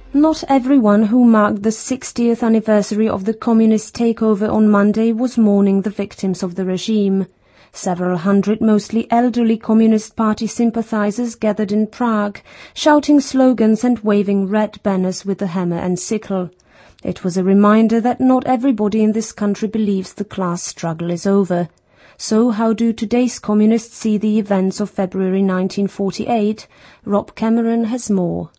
Not everyone who marked the 60th anniversary of the communist takeover on Monday was mourning the victims of the regime. Several hundred mostly elderly Communist Party sympathizers gathered in Prague, shouting slogans and waving red banners with a hammer and sickle. It was a reminder that not everybody in this country believes the class struggle is over. So how do today's communists see the events of February 1948? Rob Cameron has more.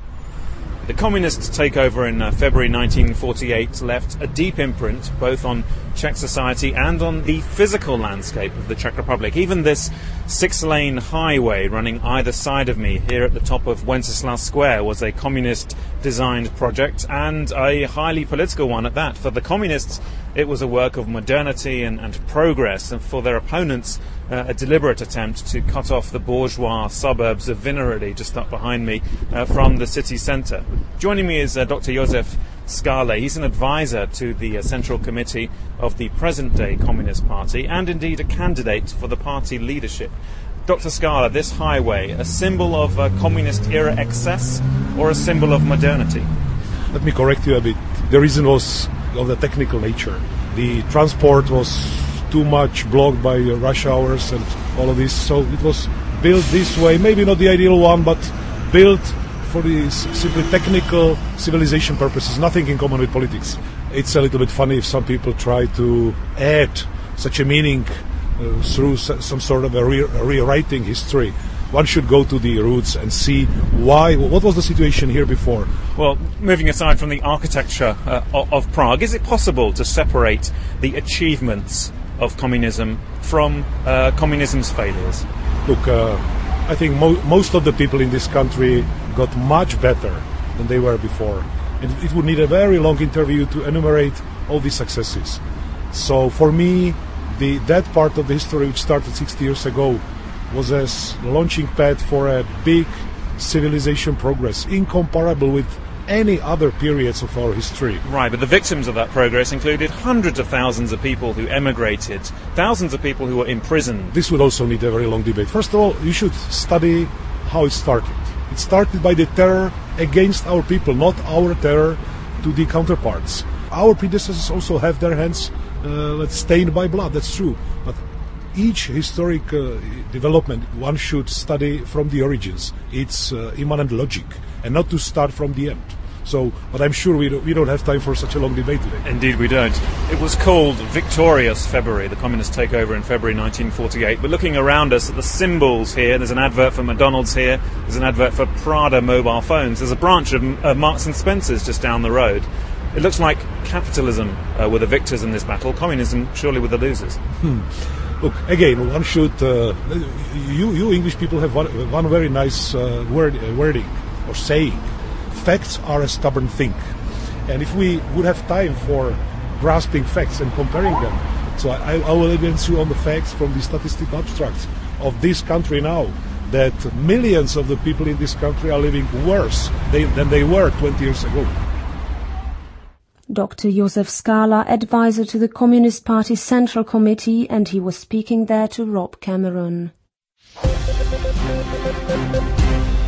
The communist takeover in February 1948 left a deep imprint both on Czech society and on the physical landscape of the Czech Republic. Even this 6-lane highway running either side of me here at the top of Wenceslas Square was a communist-designed project, and a highly political one at that. For the communists, it was a work of modernity and progress, and for their opponents, a deliberate attempt to cut off the bourgeois suburbs of Vinohrady, just up behind me, from the city centre. Joining me is Dr. Josef Skála. He's an advisor to the Central Committee of the present-day Communist Party, and indeed a candidate for the party leadership. Dr. Skála, this highway, a symbol of communist-era excess or a symbol of modernity? Let me correct you a bit. The reason was of the technical nature. The transport was too much blocked by rush hours and all of this, so it was built this way, maybe not the ideal one, but built for these simply technical civilization purposes, nothing in common with politics. It's a little bit funny if some people try to add such a meaning through some sort of a rewriting history. One should go to the roots and see what was the situation here before. Well, moving aside from the architecture of Prague, is it possible to separate the achievements of communism from communism's failures? Look, I think most of the people in this country got much better than they were before. And it would need a very long interview to enumerate all these successes. So for me, that part of the history which started 60 years ago was a launching pad for a big civilization progress, incomparable with any other periods of our history. Right, but the victims of that progress included hundreds of thousands of people who emigrated, thousands of people who were imprisoned. This will also need a very long debate. First of all, you should study how it started. It started by the terror against our people, not our terror to the counterparts. Our predecessors also have their hands stained by blood, that's true. But each historic development, one should study from the origins, its immanent logic, and not to start from the end. So, but I'm sure we don't have time for such a long debate today. Indeed we don't. It was called Victorious February, the communist takeover in February 1948. But looking around us at the symbols here, there's an advert for McDonald's here, there's an advert for Prada mobile phones, there's a branch of Marks and Spencer's just down the road. It looks like capitalism were the victors in this battle, communism surely were the losers. Look, again, one should... you English people have one very nice wording or saying. Facts are a stubborn thing. And if we would have time for grasping facts and comparing them, so I will evidence you on the facts from the statistical abstracts of this country now, that millions of the people in this country are living worse than they were 20 years ago. Dr. Josef Skála, advisor to the Communist Party Central Committee, and he was speaking there to Rob Cameron.